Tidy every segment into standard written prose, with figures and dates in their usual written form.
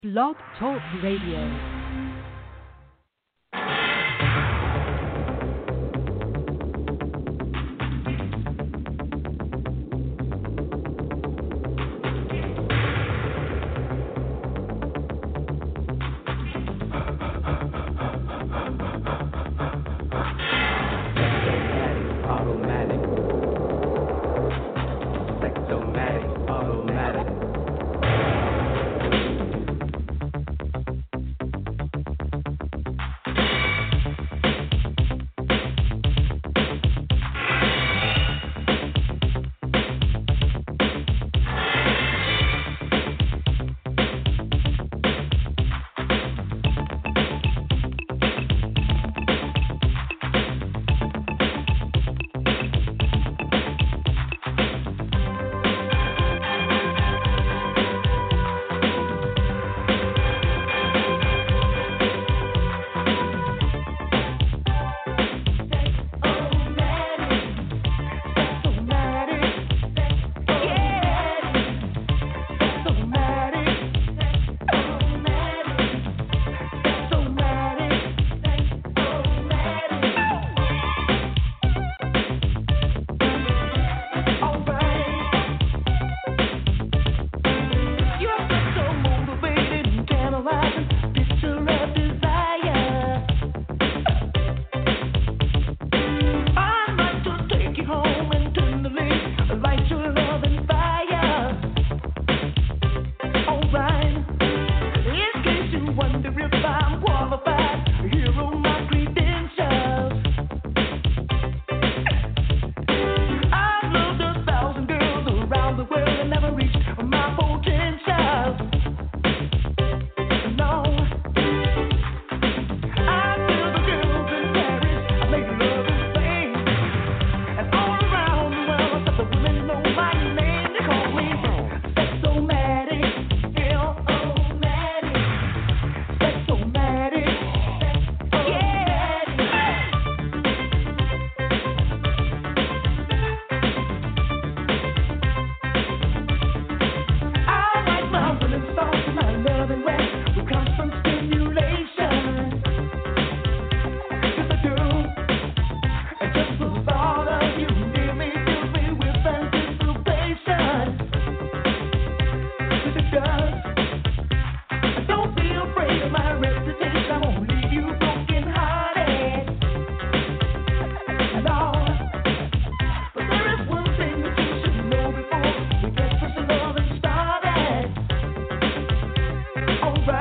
Blog Talk Radio. Alright.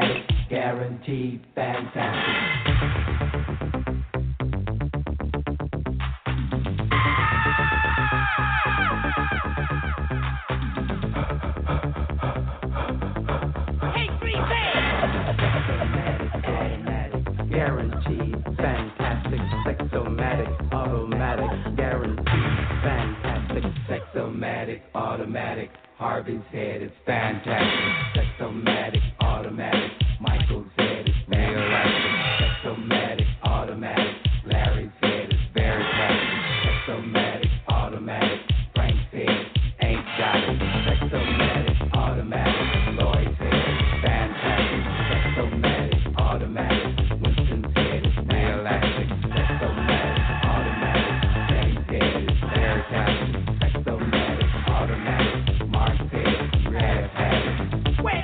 Sexomatic, guaranteed fantastic. Guaranteed, fantastic, sexomatic, automatic, guaranteed, fantastic, sexomatic, automatic. Harvey's head is fantastic, sexomatic, automatic. Michael's head is fantastic, sexomatic, automatic. Larry's head is very classic, sexomatic, automatic. Frank's head ain't got it, sexomatic, automatic. Lloyd's head is fantastic, sexomatic, automatic. Winston's head is fantastic, sexomatic, automatic. Jenny's head is very classic, sexomatic, automatic. Mark's head is red habit. Well,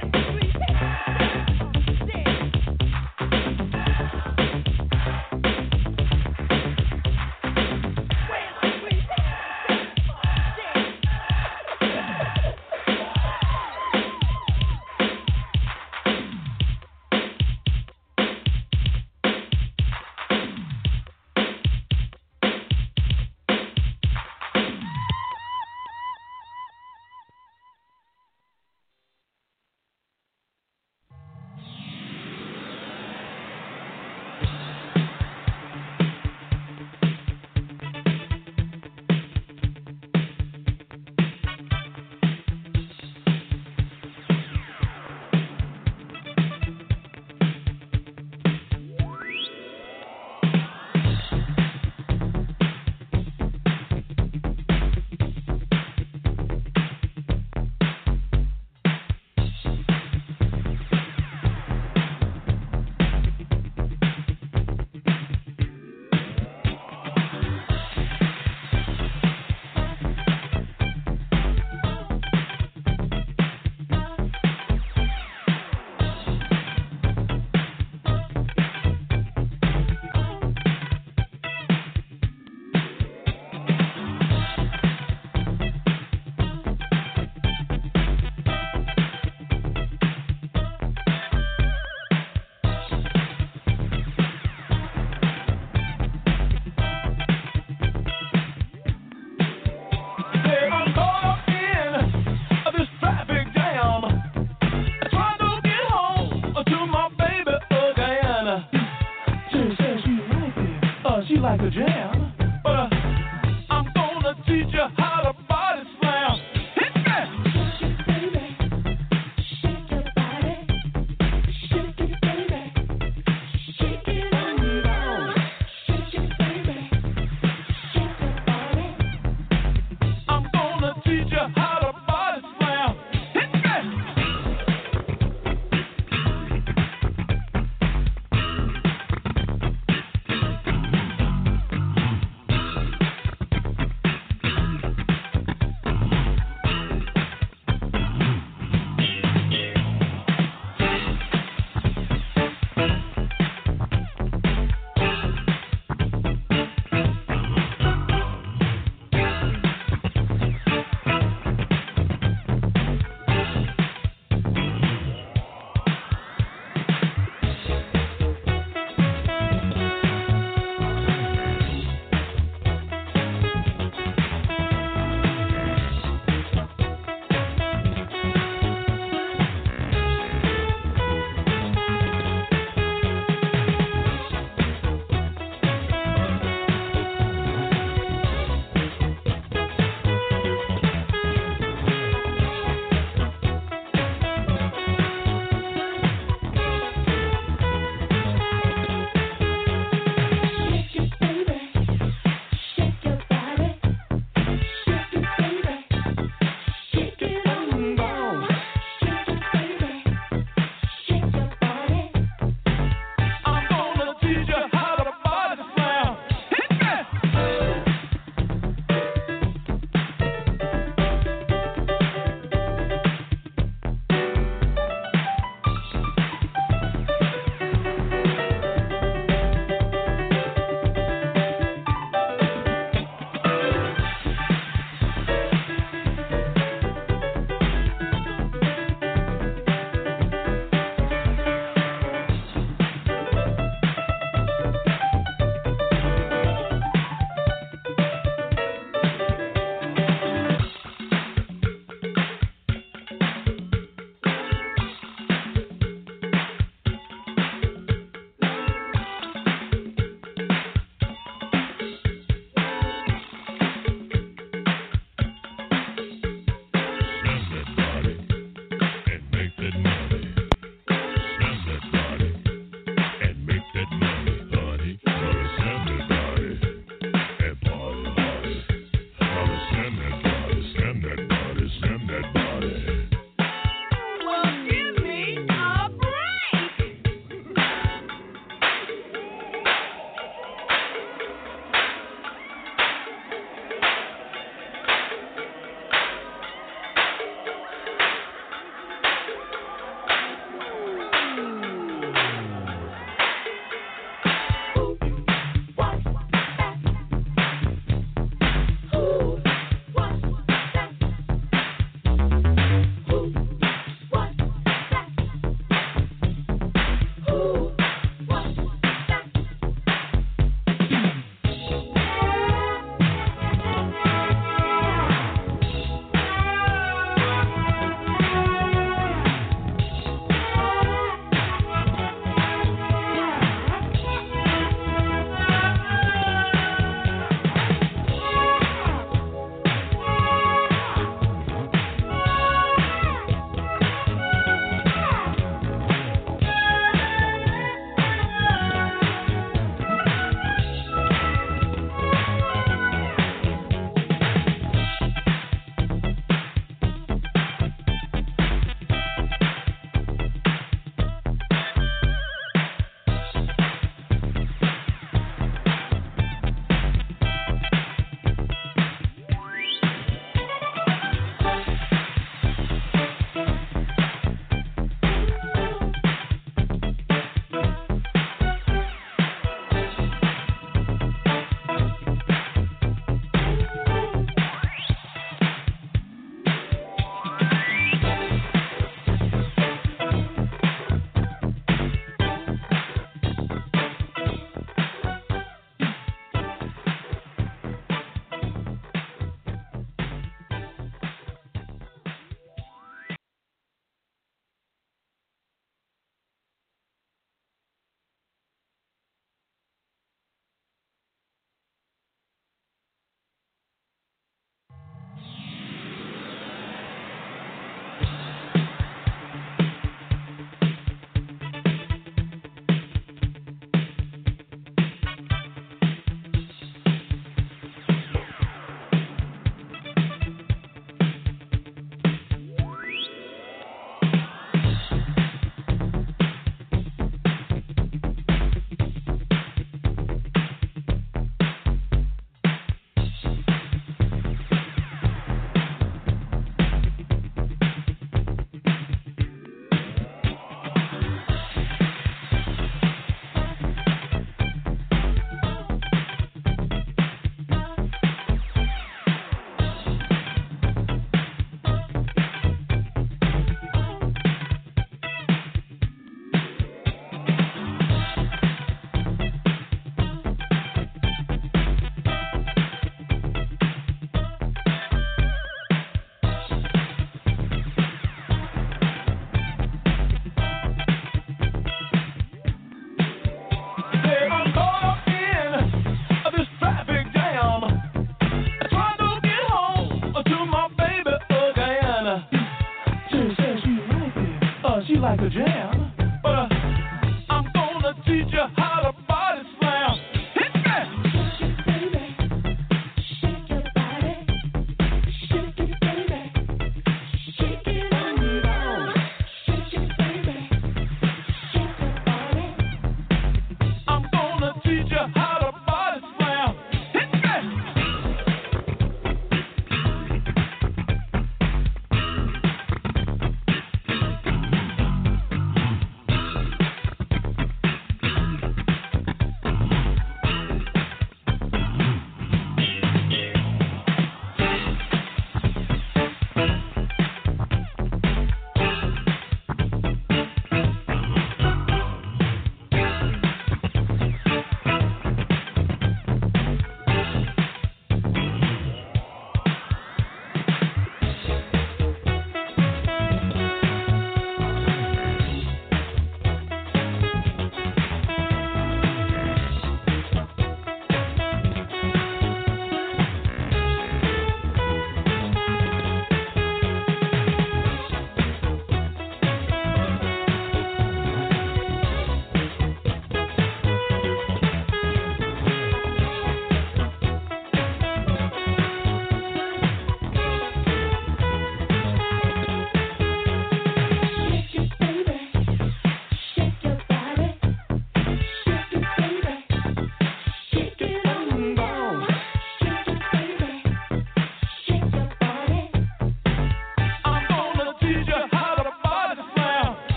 like a jam, but I'm gonna teach you how to body slam. Hit me! Shake it, baby. Shake your body. Shake it, baby. Shake it on down. Shake it, baby. Shake your body. I'm gonna teach you how to body slam. Hit me!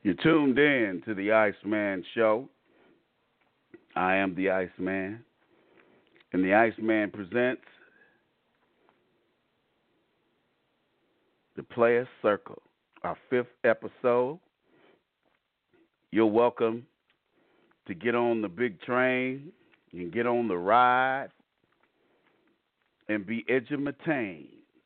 You're tuned in to the Iceman Show. I am the Iceman, and the Iceman presents the Players Circle, our 5th episode. You're welcome to get on the big train and get on the ride and be edutained.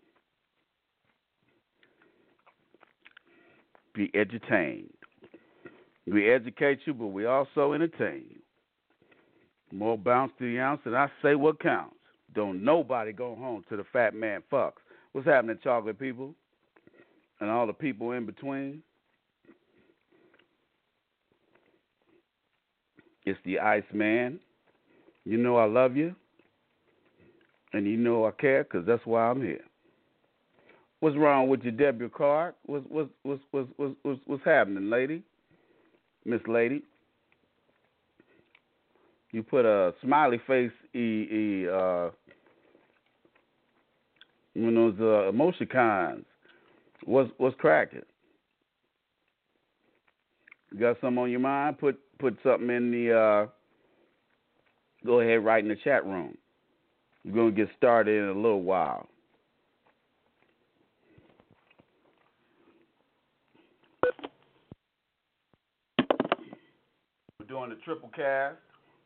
Be edutained. We educate you, but we also entertain you. More bounce to the ounce, and I say what counts. Don't nobody go home till the fat man fucks. What's happening, chocolate people? And all the people in between? It's the Iceman. You know I love you. And you know I care, because that's why I'm here. What's wrong with your debut card? What's happening, lady? Miss Lady? You put a smiley face, those emoticons. What's cracking? You got something on your mind? Put something in the. Go ahead, write in the chat room. We're gonna get started in a little while. We're doing the triple cast.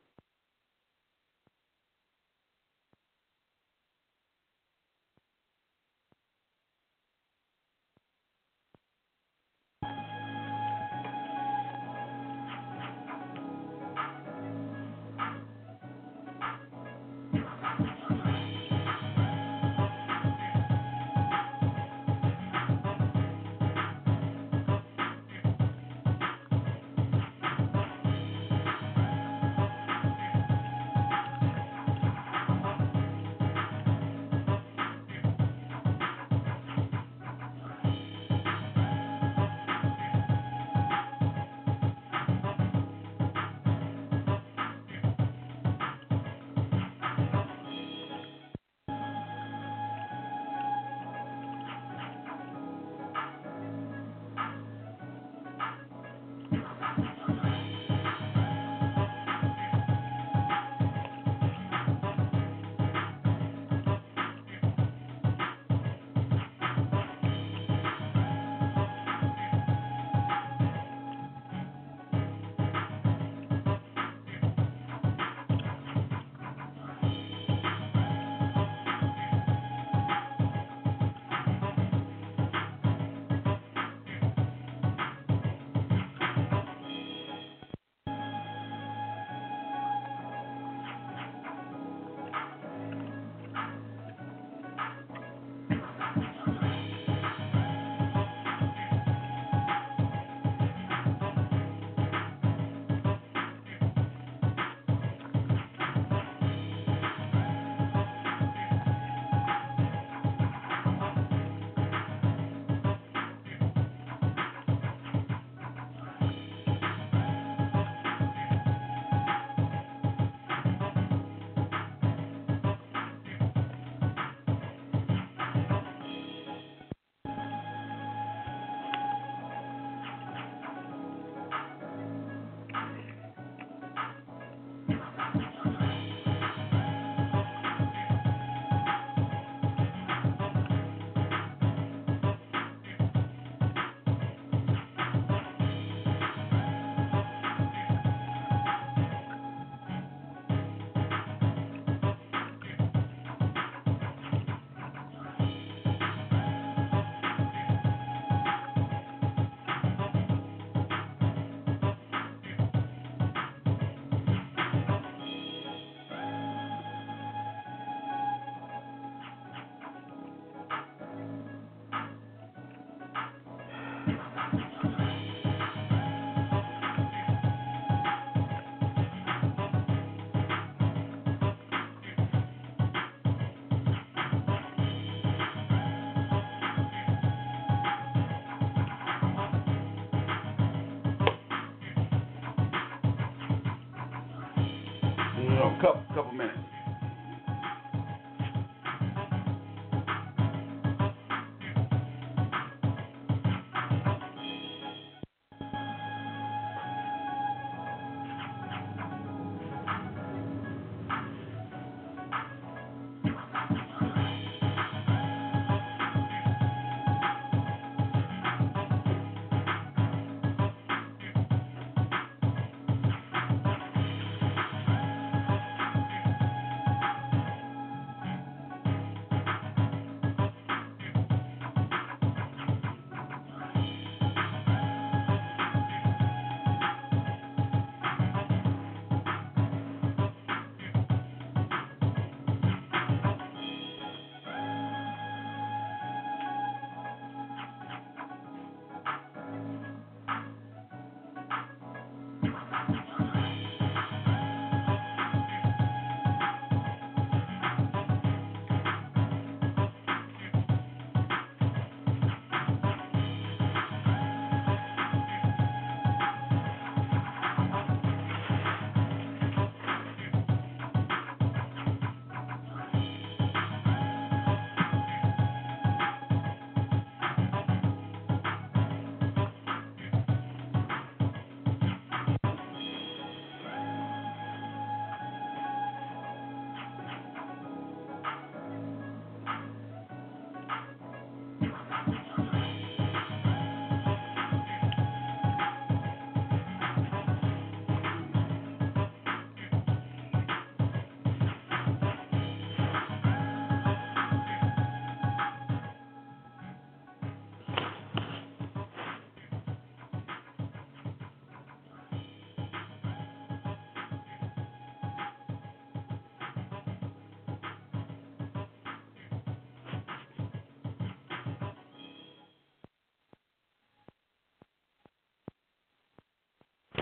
Couple minutes.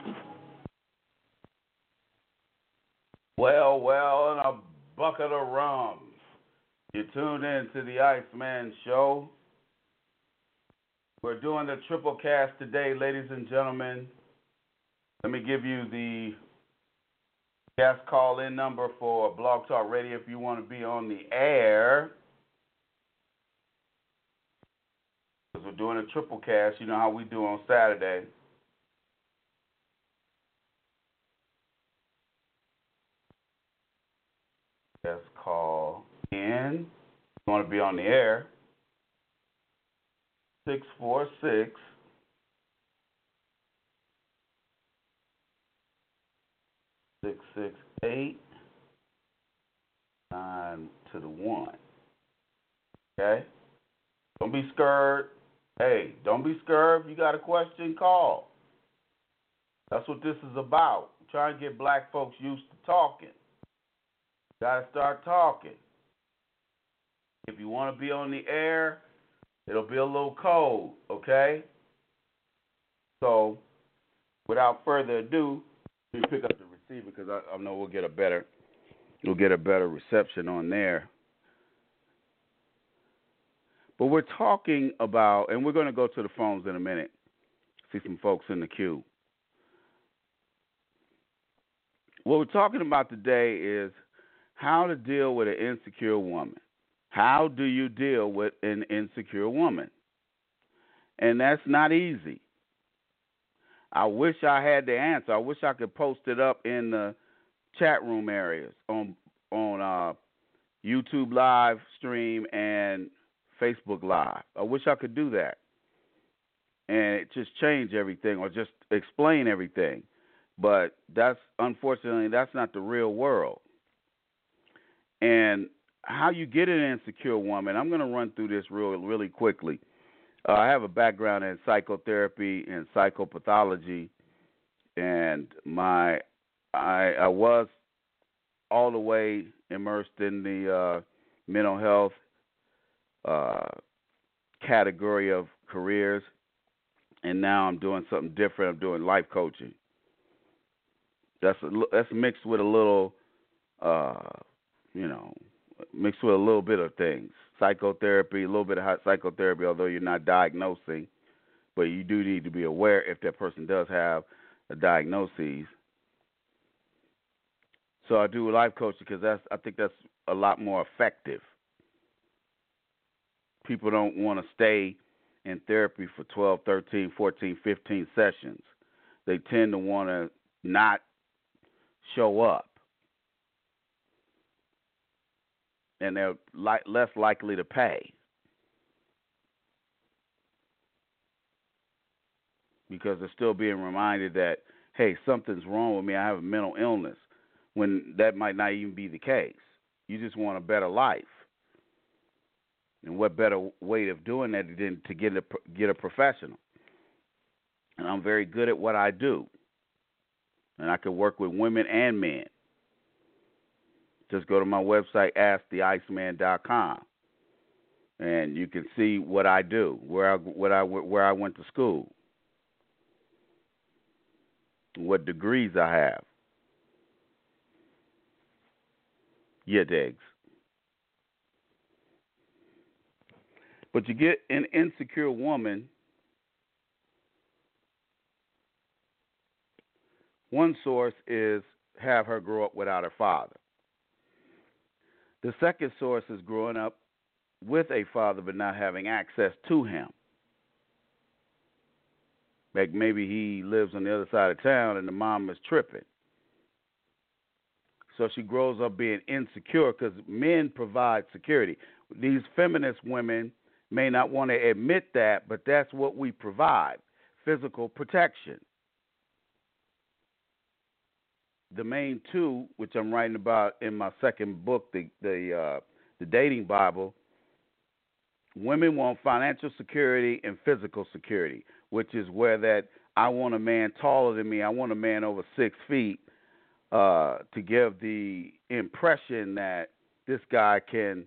Well, and a bucket of rum. You tuned in to the Iceman Show. We're doing the triple cast today, ladies and gentlemen. Let me give you the guest call-in number for Blog Talk Radio if you want to be on the air. Because we're doing a triple cast. You know how we do on Saturday. Guest call in. You want to be on the air. 646 668 9 to the 1. Okay? Don't be scared. Hey, don't be scared. If you got a question, call. That's what this is about. Trying to get black folks used to talking. Got to start talking. If you want to be on the air, it'll be a little cold, okay? So, without further ado, let me pick up the receiver because I know we'll get a better reception on there. But we're talking about, and we're going to go to the phones in a minute. See some folks in the queue. What we're talking about today is how to deal with an insecure woman. How do you deal with an insecure woman? And that's not easy. I wish I had the answer. I wish I could post it up in the chat room areas on YouTube live stream and Facebook Live. I wish I could do that. And it just change everything or just explain everything. But unfortunately, that's not the real world. And how you get an insecure woman, I'm going to run through this really quickly. I have a background in psychotherapy and psychopathology, and I was all the way immersed in the mental health category of careers, and now I'm doing something different. I'm doing life coaching. That's mixed with a little, mixed with a little bit of things. Psychotherapy, a little bit of psychotherapy, although you're not diagnosing, but you do need to be aware if that person does have a diagnosis. So I do life coaching because I think that's a lot more effective. People don't want to stay in therapy for 12, 13, 14, 15 sessions. They tend to want to not show up. And they're less likely to pay because they're still being reminded that, hey, something's wrong with me. I have a mental illness, when that might not even be the case. You just want a better life. And what better way of doing that than to get a professional? And I'm very good at what I do. And I can work with women and men. Just go to my website, AskTheIceman.com, and you can see what I do, where I went to school, what degrees I have. Yeah, digs. But you get an insecure woman. One source is have her grow up without her father. The second source is growing up with a father but not having access to him. Like maybe he lives on the other side of town and the mom is tripping. So she grows up being insecure because men provide security. These feminist women may not want to admit that, but that's what we provide, physical protection. The main two, which I'm writing about in my second book, the Dating Bible, women want financial security and physical security, which is where that I want a man taller than me, I want a man over 6 feet, to give the impression that this guy can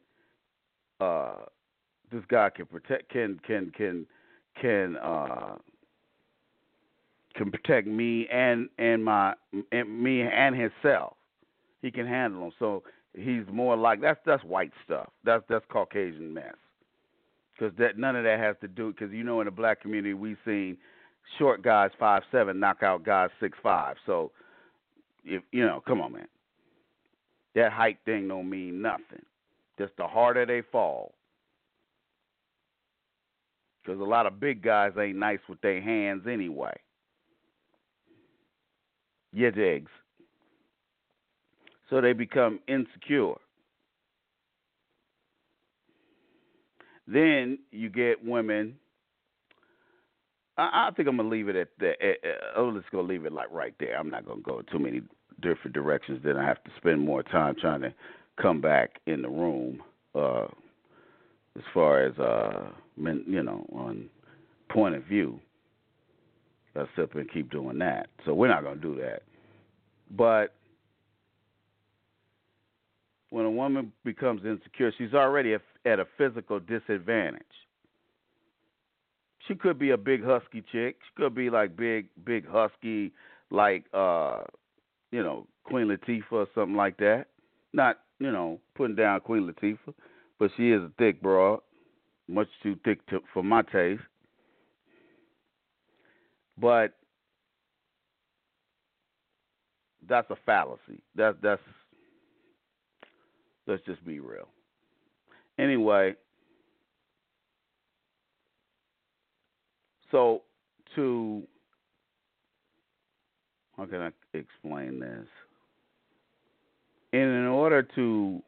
protect, can can protect me and me and himself. He can handle them. So he's more like that's white stuff. That's Caucasian mess. Because none of that has to do. Because in the black community we've seen short guys 5'7" knock out guys 6'5". So if come on, man. That height thing don't mean nothing. Just the harder they fall. Because a lot of big guys ain't nice with their hands anyway. You digs. So they become insecure. Then you get women. I think I'm going to leave it at that. Let's go leave it like right there. I'm not going to go too many different directions. Then I have to spend more time trying to come back in the room as far as, on point of view. I'll sit up and keep doing that. So we're not going to do that. But when a woman becomes insecure, she's already at a physical disadvantage. She could be a big husky chick. She could be like big husky, like Queen Latifah or something like that. Not putting down Queen Latifah, but she is a thick broad, much too thick for my taste. But that's a fallacy. That's let's just be real. Anyway, so how can I explain this? In order to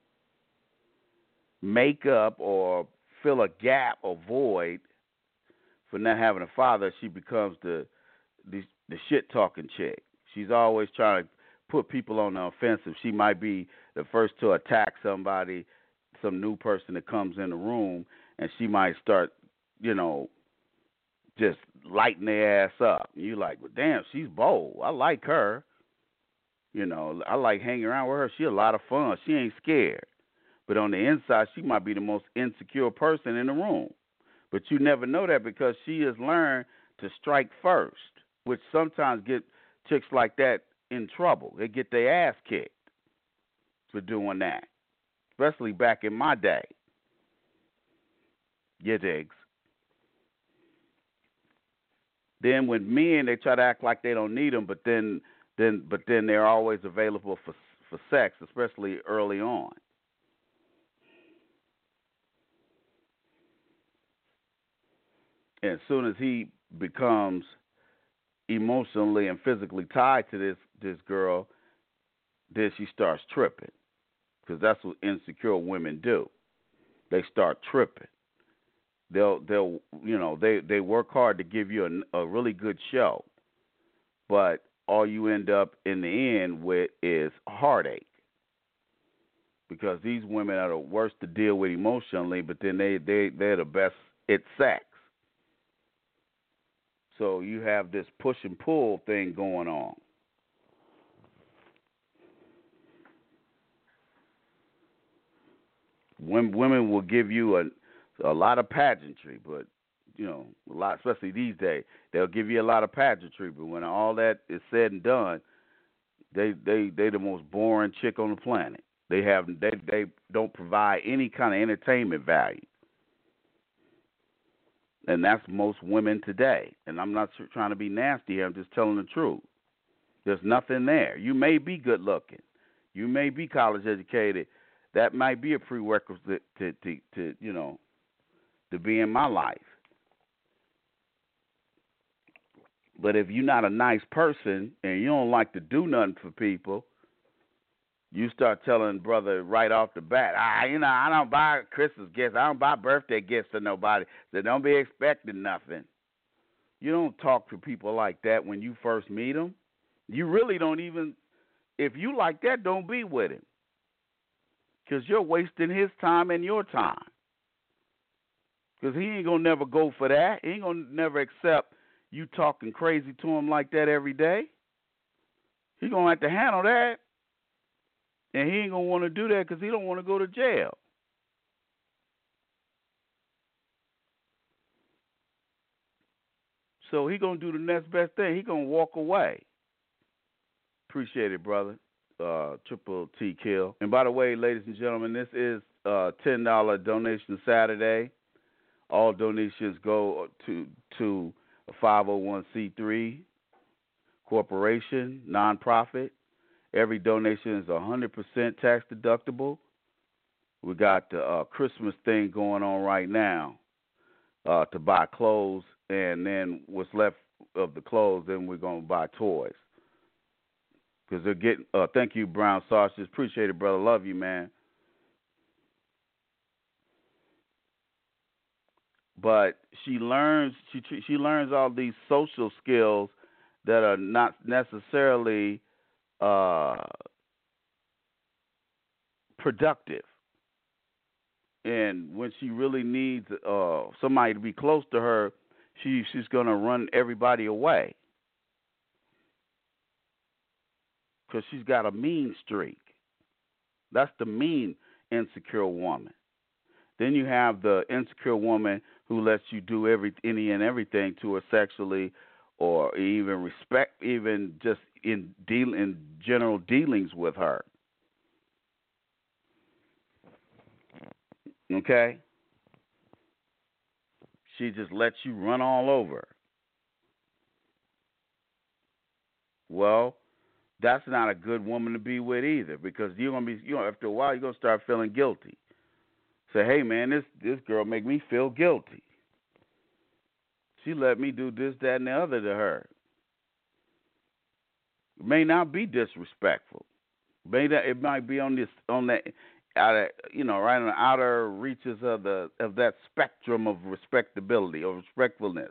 make up or fill a gap or void for not having a father, she becomes the shit talking chick. She's always trying to put people on the offensive. She might be the first to attack somebody, some new person that comes in the room, and she might start, just lighting their ass up. And you're like, well, damn, she's bold. I like her. I like hanging around with her. She a lot of fun. She ain't scared. But on the inside, she might be the most insecure person in the room. But you never know that because she has learned to strike first, which sometimes get chicks like that in trouble. They get their ass kicked for doing that, especially back in my day. You digs. Then with men, they try to act like they don't need them, but then they're always available for sex, especially early on. And as soon as he becomes emotionally and physically tied to this girl, then she starts tripping, because that's what insecure women do. They start tripping. They work hard to give you a really good show, but all you end up in the end with is heartache, because these women are the worst to deal with emotionally, but then they're the best at sex. So you have this push and pull thing going on. Women will give you a lot of pageantry, but a lot, especially these days, they'll give you a lot of pageantry. But when all that is said and done, they the most boring chick on the planet. They don't provide any kind of entertainment value. And that's most women today. And I'm not trying to be nasty here. I'm just telling the truth. There's nothing there. You may be good looking. You may be college educated. That might be a prerequisite to be in my life. But if you're not a nice person and you don't like to do nothing for people, you start telling brother right off the bat, I don't buy Christmas gifts. I don't buy birthday gifts for nobody. So don't be expecting nothing. You don't talk to people like that when you first meet them. You really don't even, if you like that, don't be with him. Because you're wasting his time and your time. Because he ain't going to never go for that. He ain't going to never accept you talking crazy to him like that every day. He going to have to handle that. And he ain't going to want to do that because he don't want to go to jail. So he going to do the next best thing. He going to walk away. Appreciate it, brother. Triple T Kill. And by the way, ladies and gentlemen, this is $10 donation Saturday. All donations go to a 501c3 corporation, nonprofit. Every donation is 100% tax deductible. We got the Christmas thing going on right now to buy clothes, and then what's left of the clothes, then we're going to buy toys. Because they're getting, thank you, Brown Sausage. Appreciate it, brother. Love you, man. But she learns all these social skills that are not necessarily productive. And when she really needs somebody to be close to her, she's going to run everybody away. Because she's got a mean streak. That's the mean, insecure woman. Then you have the insecure woman who lets you do any and everything to her sexually, or even respect, even just in general dealings with her. Okay? She just lets you run all over her. Well, that's not a good woman to be with either, because you're gonna be, after a while, you're gonna start feeling guilty. Say, hey man, this girl make me feel guilty. She let me do this, that, and the other to her. It may not be disrespectful. It might be on that, right on the outer reaches of that spectrum of respectability or respectfulness.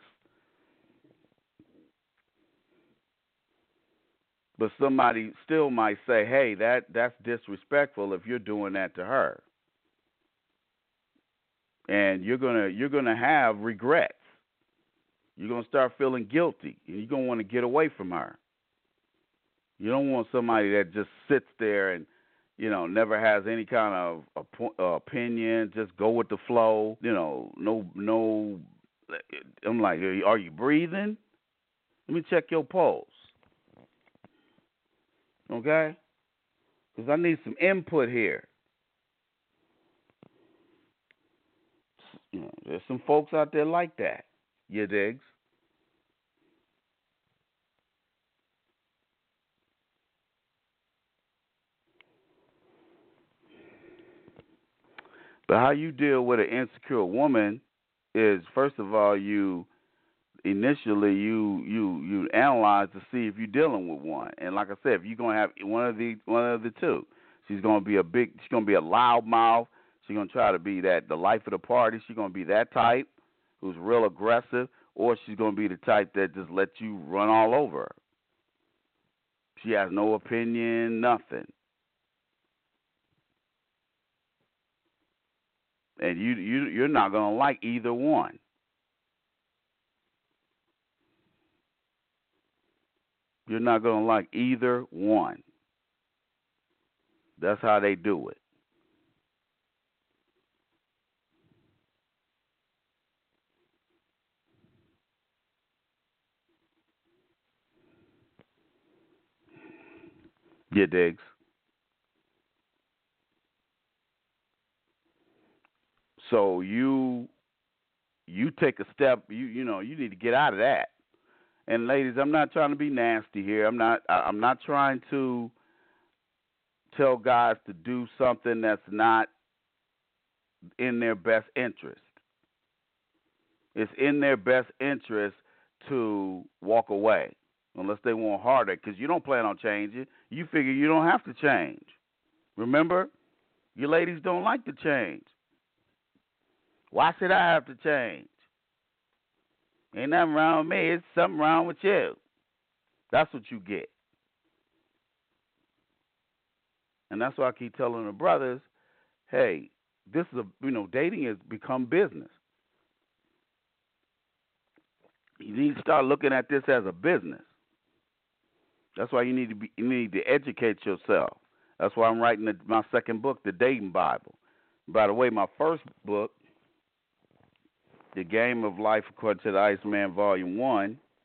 But somebody still might say, hey, that's disrespectful if you're doing that to her. And you're gonna have regrets. You're gonna start feeling guilty, and you're gonna want to get away from her. You don't want somebody that just sits there and, never has any kind of opinion, just go with the flow. No. I'm like, are you breathing? Let me check your pulse. Okay? Because I need some input here. There's some folks out there like that. You digs? But how you deal with an insecure woman is, first of all, you initially you analyze to see if you're dealing with one. And like I said, if you're gonna have one of the two, she's gonna be a loud mouth. She's gonna try to be the life of the party. She's gonna be that type who's real aggressive, or she's gonna be the type that just lets you run all over her. She has no opinion, nothing. And you're not gonna like either one. You're not going to like either one. That's how they do it. You digs? So you take a step, you need to get out of that. And ladies, I'm not trying to be nasty here. I'm not trying to tell guys to do something that's not in their best interest. It's in their best interest to walk away unless they want harder, because you don't plan on changing. You figure you don't have to change. Remember, you ladies don't like to change. Why should I have to change? Ain't nothing wrong with me. It's something wrong with you. That's what you get. And that's why I keep telling the brothers, hey, this is dating has become business. You need to start looking at this as a business. That's why you need to educate yourself. That's why I'm writing my second book, The Dating Bible. By the way, my first book, The Game of Life According to the Iceman, Volume 1,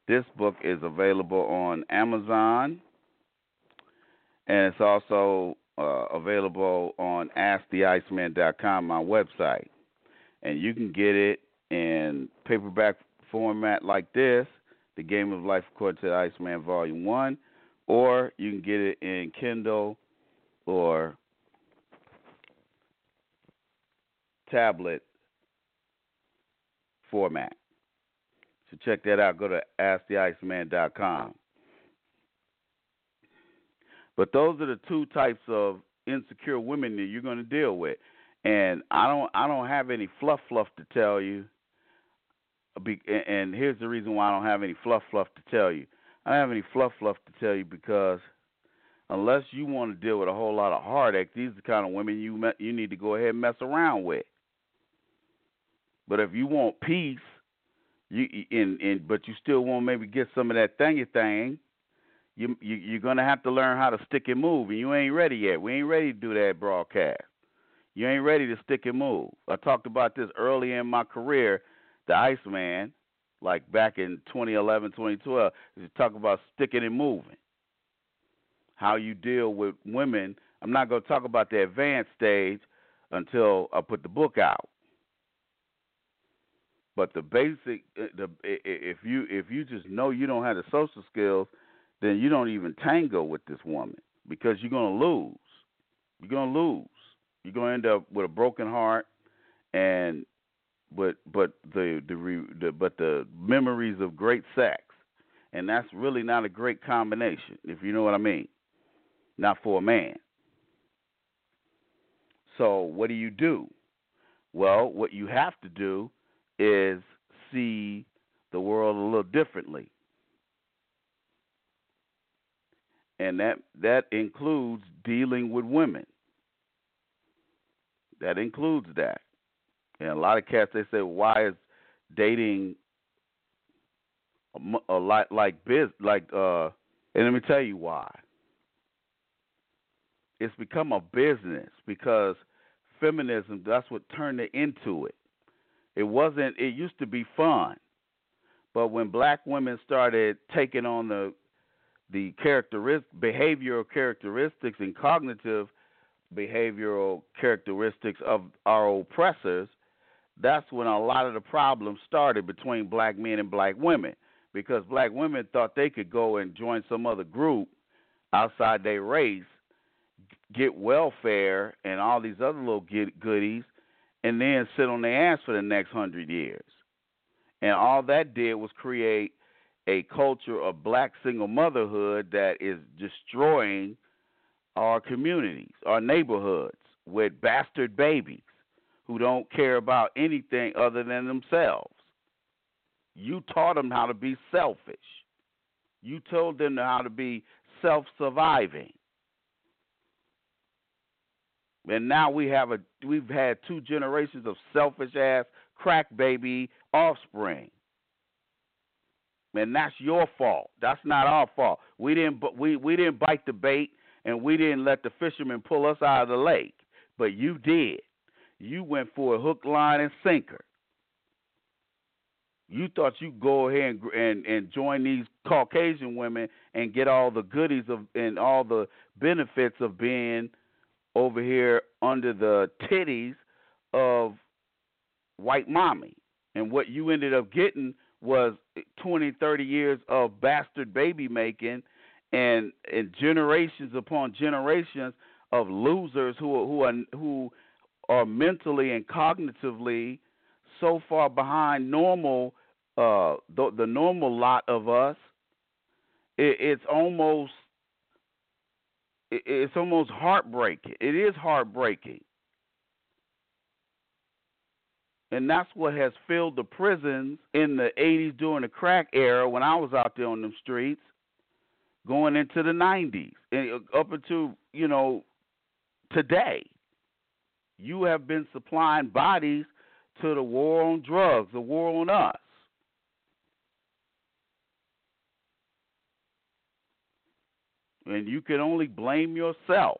This book is available on Amazon, and it's also available on AskTheIceman.com, my website. And you can get it in paperback format like this, The Game of Life According to the Iceman Volume 1, or you can get it in Kindle or tablet format. So check that out. Go to AskTheIceman.com. But those are the two types of insecure women that you're going to deal with. And I don't have any fluff to tell you. And here's the reason why I don't have any fluff to tell you. I don't have any fluff to tell you because unless you want to deal with a whole lot of heartache, these are the kind of women you need to go ahead and mess around with. But if you want peace, but you still want to maybe get some of that thingy thing, you're going to have to learn how to stick and move, and you ain't ready yet. We ain't ready to do that broadcast. You ain't ready to stick and move. I talked about this early in my career, the Iceman, like back in 2011, 2012, is talk about sticking and moving, how you deal with women. I'm not going to talk about the advanced stage until I put the book out. But the basic, if you just know you don't have the social skills, then you don't even tango with this woman because you're going to lose. You're going to lose. You're going to end up with a broken heart, and but the memories of great sex, and that's really not a great combination, if you know what I mean. Not for a man. So what do? Well, what you have to do is see the world a little differently. And that includes dealing with women. That includes that. And a lot of cats, they say, why is dating a lot like and let me tell you why. It's become a business because feminism, that's what turned it into it. It used to be fun. But when black women started taking on the behavioral characteristics and cognitive behavioral characteristics of our oppressors, that's when a lot of the problems started between black men and black women, because black women thought they could go and join some other group outside their race, get welfare and all these other little goodies, and then sit on their ass for the next 100 years. And all that did was create a culture of black single motherhood that is destroying our communities, our neighborhoods, with bastard babies who don't care about anything other than themselves. You taught them how to be selfish. You told them how to be self-surviving. And now we've had 2 generations of selfish-ass crack baby offspring. And that's your fault. That's not our fault. We didn't bite the bait, and we didn't let the fishermen pull us out of the lake. But you did. You went for a hook, line, and sinker. You thought you'd go ahead and join these Caucasian women and get all the goodies and all the benefits of being over here under the titties of white mommy. And what you ended up getting was 20, 30 years of bastard baby making and generations upon generations of losers who are mentally and cognitively so far behind normal, the normal lot of us. It's almost heartbreaking. It is heartbreaking. And that's what has filled the prisons in the 80s during the crack era when I was out there on them streets, going into the 90s, and up until, today. You have been supplying bodies to the war on drugs, the war on us. And you can only blame yourself.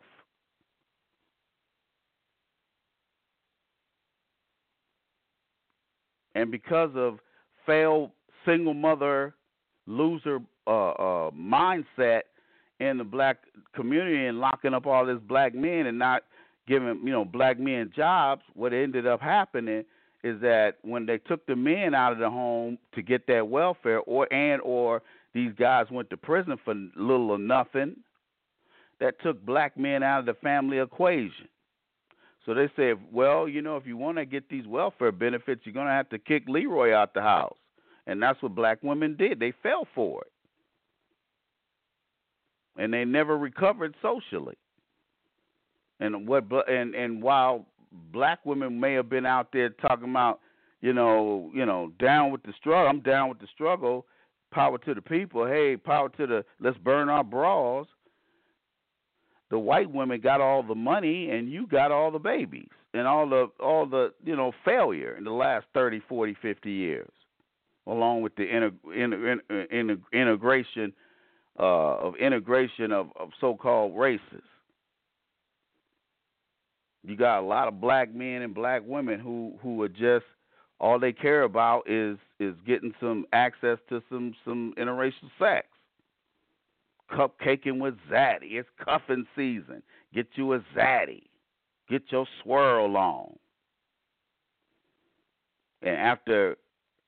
And because of failed single mother loser mindset in the black community and locking up all these black men and not giving, black men jobs. What ended up happening is that when they took the men out of the home to get that welfare, or these guys went to prison for little or nothing, that took black men out of the family equation. So they said, well, if you want to get these welfare benefits, you're going to have to kick Leroy out the house. And that's what black women did. They fell for it. And they never recovered socially. And while black women may have been out there talking about, down with the struggle, I'm down with the struggle, power to the people, hey, power to the, let's burn our bras. The white women got all the money and you got all the babies and all the failure in the last 30, 40, 50 years, along with the integration of so-called races. You got a lot of black men and black women who are just, all they care about is getting some access to some interracial sex. Cupcaking with Zaddy. It's cuffing season. Get you a Zaddy. Get your swirl on. And after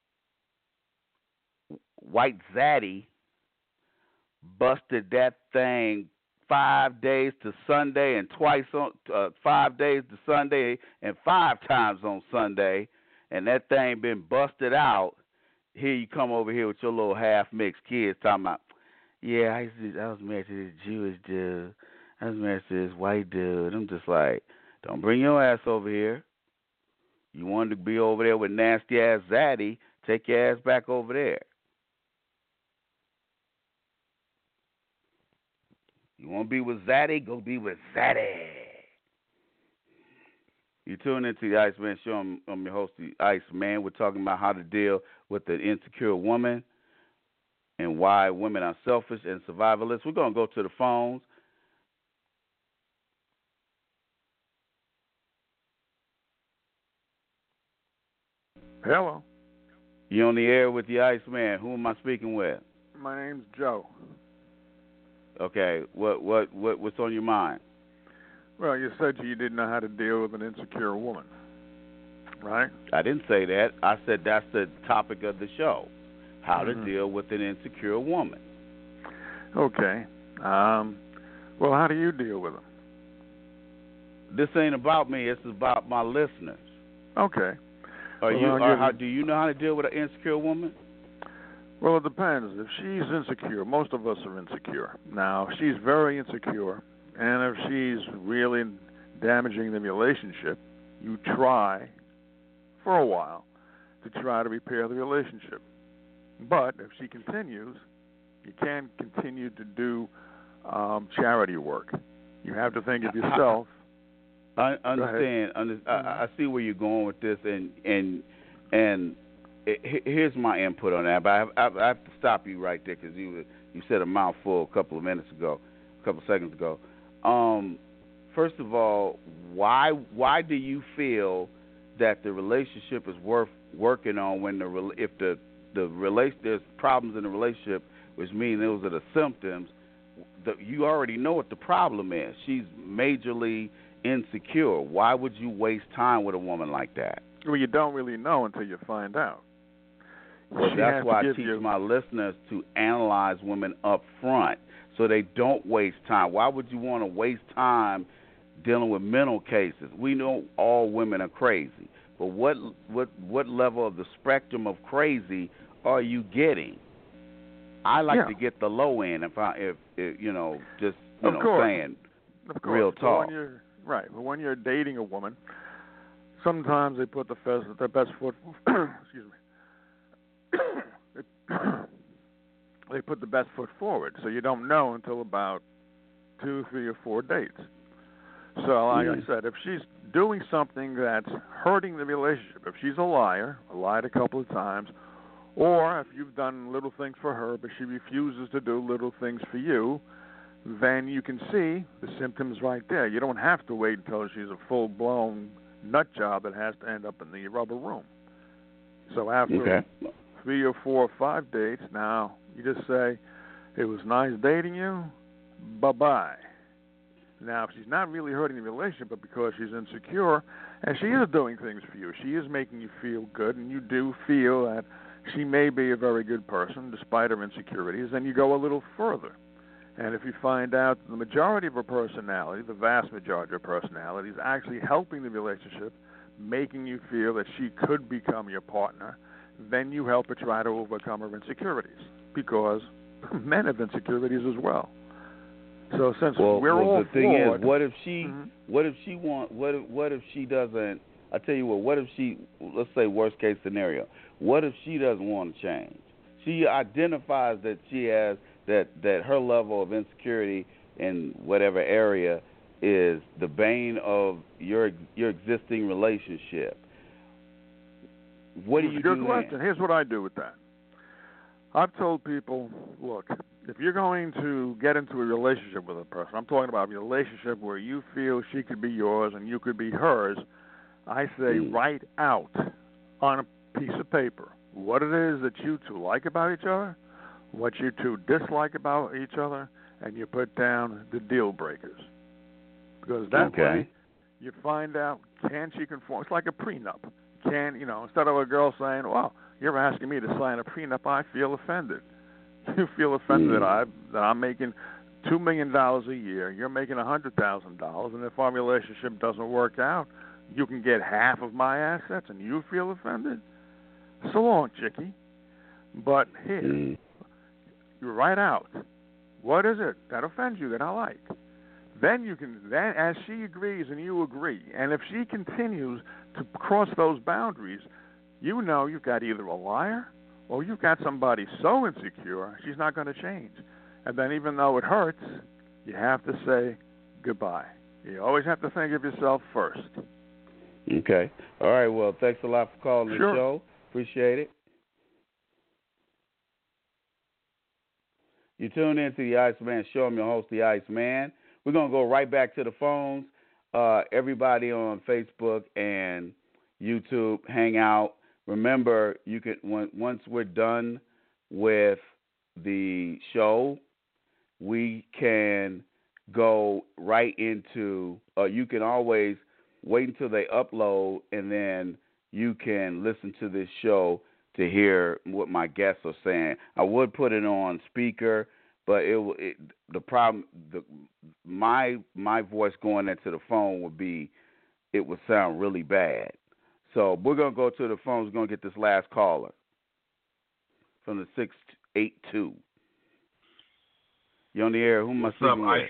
White Zaddy busted that thing 5 days to Sunday and 5 days to Sunday and 5 times on Sunday, and that thing been busted out, here you come over here with your little half-mixed kids talking about, yeah, I was married to this Jewish dude. I was married to this white dude. I'm just like, don't bring your ass over here. You wanted to be over there with nasty-ass Zaddy, take your ass back over there. You want to be with Zaddy? Go be with Zaddy. You tune into the Iceman Show. I'm your host, the Iceman. We're talking about how to deal with an insecure woman and why women are selfish and survivalists. We're going to go to the phones. Hello. You on the air with the Iceman. Who am I speaking with? My name's Joe. Okay, what's on your mind? Well, you said you didn't know how to deal with an insecure woman, right? I didn't say that. I said that's the topic of the show, how to deal with an insecure woman. Okay. Well, how do you deal with them? This ain't about me. It's about my listeners. Okay. Do you know how to deal with an insecure woman? Well, it depends. If she's insecure, most of us are insecure. Now, if she's very insecure, and if she's really damaging the relationship, you try for a while to try to repair the relationship. But if she continues, you can't continue to do charity work. You have to think of yourself. I understand. I see where you're going with this, and here's my input on that. But I have to stop you right there because you said a mouthful a couple seconds ago. First of all, why do you feel that the relationship is worth working on when if there's problems in the relationship, which means those are the symptoms? You already know what the problem is. She's majorly insecure. Why would you waste time with a woman like that? Well, you don't really know until you find out. Well, that's why I teach my listeners to analyze women up front so they don't waste time. Why would you want to waste time dealing with mental cases? We know all women are crazy, but what level of the spectrum of crazy are you getting? I like to get the low end if saying real talk. But when you're dating a woman, sometimes they put their best foot. Excuse me. They put the best foot forward, so you don't know until about 2, 3, or 4 dates. So, like I said, if she's doing something that's hurting the relationship, if she's a liar, lied a couple of times, or if you've done little things for her but she refuses to do little things for you, then you can see the symptoms right there. You don't have to wait until she's a full-blown nut job that has to end up in the rubber room. So after 3 or 4 or 5 dates, now You just say, it was nice dating you, bye-bye. Now, if she's not really hurting the relationship, but because she's insecure, and she is doing things for you, she is making you feel good, and you do feel that she may be a very good person despite her insecurities, then you go a little further. And if you find out the majority of her personality, the vast majority of her personality, is actually helping the relationship, making you feel that she could become your partner, then you help her try to overcome her insecurities, because men have insecurities as well. So since we're all the thing flawed, is, what if she doesn't? I tell you what if she, let's say worst case scenario, what if she doesn't want to change? She identifies that she has that her level of insecurity in whatever area is the bane of your existing relationship. What do you do? Good question. Here's what I do with that. I've told people, look, if you're going to get into a relationship with a person, I'm talking about a relationship where you feel she could be yours and you could be hers, I say write out on a piece of paper what it is that you two like about each other, what you two dislike about each other, and you put down the deal breakers. Because that way you find out, can she conform? It's like a prenup. Instead of a girl saying, well, you're asking me to sign a prenup, I feel offended. You feel offended that I'm making $2 million a year, you're making $100,000, and if our relationship doesn't work out, you can get half of my assets, and you feel offended? So long, chickie. But here, you write out, what is it that offends you that I like? Then as she agrees and you agree, and if she continues to cross those boundaries, you know you've got either a liar or you've got somebody so insecure she's not going to change. And then even though it hurts, you have to say goodbye. You always have to think of yourself first. Okay. All right. Well, thanks a lot for calling the show. Appreciate it. You tune in to the Iceman Show. I'm your host, the Iceman. We're going to go right back to the phones. Everybody on Facebook and YouTube, hang out. Remember, you can once we're done with the show, we can go right into. You can always wait until they upload, and then you can listen to this show to hear what my guests are saying. I would put it on speaker, but the problem, my voice going into the phone it would sound really bad. So we're going to go to the phones. We're going to get this last caller from the 682. You on the air? Who am I speaking with?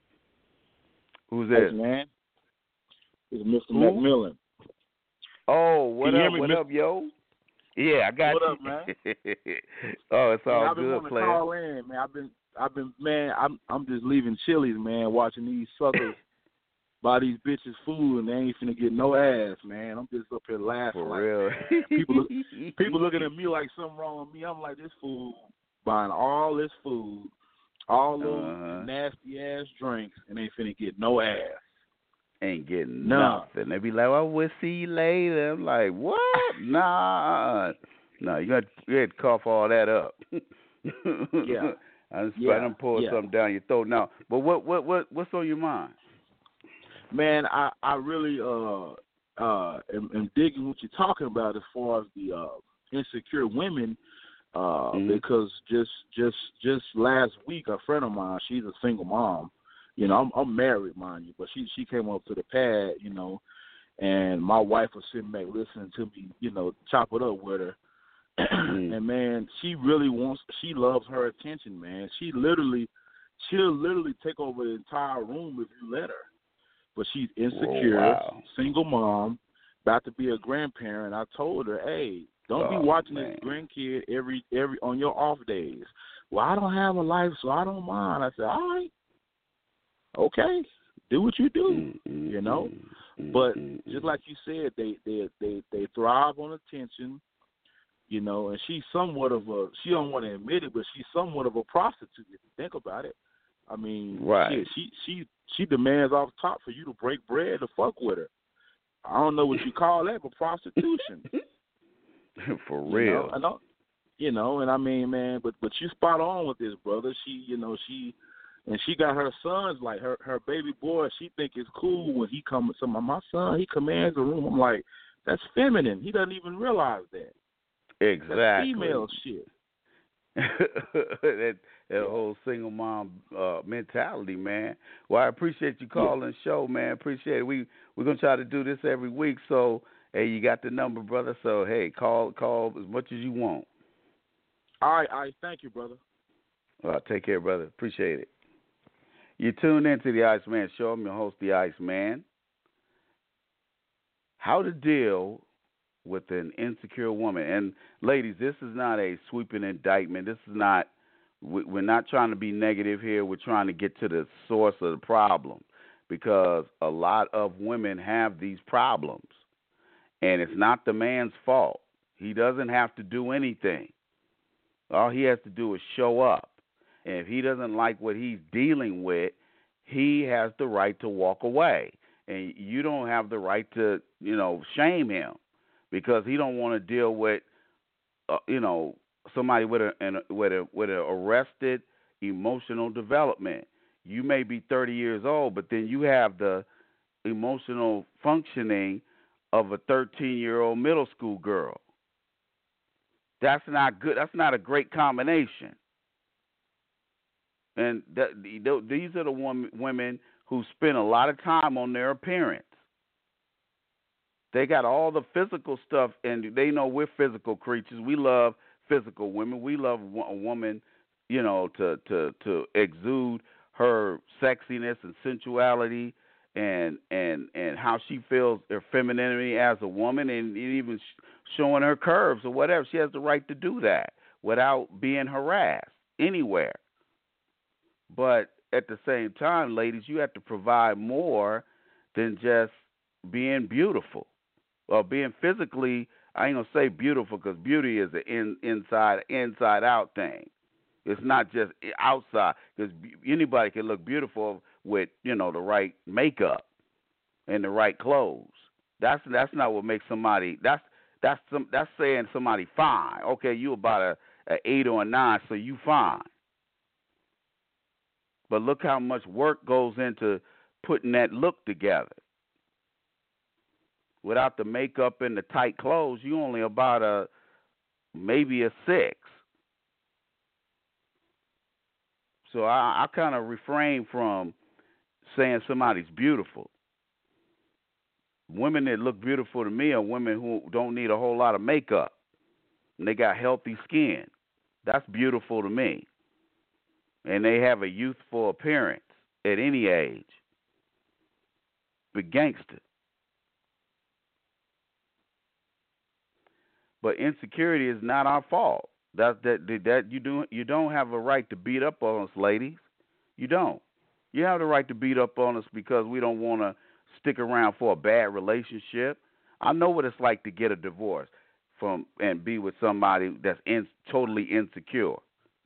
Who's this? Man, it's Mr. McMillan. Oh, what up, yo? Yeah, I got you. What up, man? Oh, it's all I've been good, wanting player. to call in, man. I'm just leaving Chili's, man, watching these suckers buy these bitches food and they ain't finna get no ass, man. I'm just up here laughing. For like, real. Man, people looking at me like something wrong with me. I'm like, this fool buying all this food, all those nasty ass drinks, and ain't finna get no ass. Ain't getting nothing. They be like, well, we'll see you later. I'm like, what? Nah. No, you had to cough all that up. Yeah. I done pulled something down your throat now. But what's on your mind? Man, I really am digging what you're talking about as far as the insecure women, because just last week a friend of mine, she's a single mom. You know, I'm married, mind you, but she came up to the pad, you know, and my wife was sitting back listening to me, you know, chop it up with her. And man, she loves her attention, man. She'll literally take over the entire room if you let her. But she's insecure, single mom, about to be a grandparent. I told her, hey, don't be watching this grandkid every on your off days. Well, I don't have a life, so I don't mind. I said, all right, okay, do what you do, you know. But just like you said, they thrive on attention, you know. And she's somewhat of she don't want to admit it, but she's somewhat of a prostitute if you think about it. I mean, she demands off top for you to break bread to fuck with her. I don't know what you call that, but prostitution. For real. I know. you know, and I mean, man, but you spot on with this, brother. She, you know, she got her sons, like her baby boy, she think it's cool when he comes. So my son, he commands the room. I'm like, that's feminine. He doesn't even realize that. Exactly. That's female shit. that whole single mom mentality, man. Well, I appreciate you calling the show, man. Appreciate it. We're gonna try to do this every week. So, hey, you got the number, brother. So, hey, call as much as you want. All right. Thank you, brother. Take care, brother. Appreciate it. You tune into the Iceman Show. I'm your host, the Iceman. How to deal with an insecure woman. And ladies, this is not a sweeping indictment. This is not, we're not trying to be negative here. We're trying to get to the source of the problem, because a lot of women have these problems, and it's not the man's fault. He doesn't have to do anything. All he has to do is show up. And if he doesn't like what he's dealing with, he has the right to walk away. And you don't have the right to, shame him, because he don't want to deal with, somebody with an arrested emotional development. You may be 30 years old, but then you have the emotional functioning of a 13-year-old middle school girl. That's not good. That's not a great combination. And these are the women who spend a lot of time on their appearance. They got all the physical stuff, and they know we're physical creatures. We love physical women. We love a woman, to exude her sexiness and sensuality, and how she feels her femininity as a woman, and even showing her curves or whatever. She has the right to do that without being harassed anywhere. But at the same time, ladies, you have to provide more than just being beautiful. Well, being physically, I ain't going to say beautiful, because beauty is an inside out thing. It's not just outside, because anybody can look beautiful with, the right makeup and the right clothes. That's not what makes somebody, that's saying somebody fine. Okay, you about a 8 or a 9, so you fine. But look how much work goes into putting that look together. Without the makeup and the tight clothes, you only about maybe a 6. So I kind of refrain from saying somebody's beautiful. Women that look beautiful to me are women who don't need a whole lot of makeup, and they got healthy skin. That's beautiful to me. And they have a youthful appearance at any age. But gangster. But insecurity is not our fault. That you don't have a right to beat up on us, ladies. You don't. You have the right to beat up on us because we don't want to stick around for a bad relationship. I know what it's like to get a divorce and be with somebody that's totally insecure.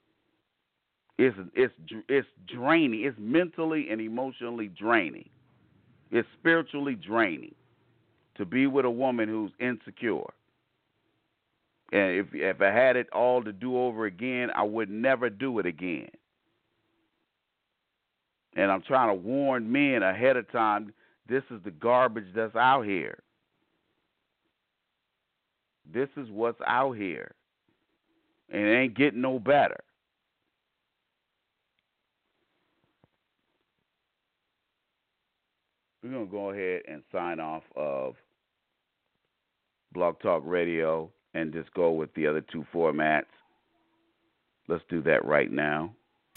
It's draining. It's mentally and emotionally draining. It's spiritually draining to be with a woman who's insecure. And if I had it all to do over again, I would never do it again. And I'm trying to warn men ahead of time, this is the garbage that's out here. This is what's out here. And it ain't getting no better. We're going to go ahead and sign off of Blog Talk Radio and just go with the other 2 formats. Let's do that right now.